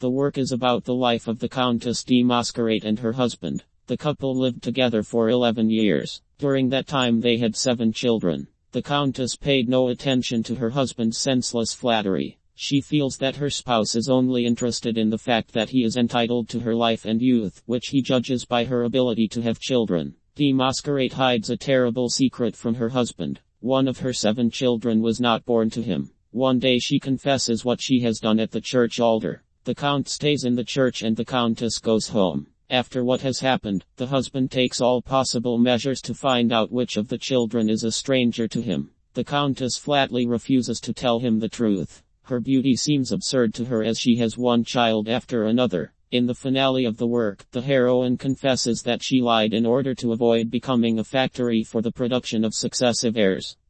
The work is about the life of the Countess de Mascarate and her husband. The couple lived together for 11 years. During that time they had 7 children. The Countess paid no attention to her husband's senseless flattery. She feels that her spouse is only interested in the fact that he is entitled to her life and youth, which he judges by her ability to have children. De Mascarate hides a terrible secret from her husband. One of her 7 children was not born to him. One day she confesses what she has done at the church altar. The Count stays in the church and the Countess goes home. After what has happened, the husband takes all possible measures to find out which of the children is a stranger to him. The Countess flatly refuses to tell him the truth. Her beauty seems absurd to her as she has one child after another. In the finale of the work, the heroine confesses that she lied in order to avoid becoming a factory for the production of successive heirs.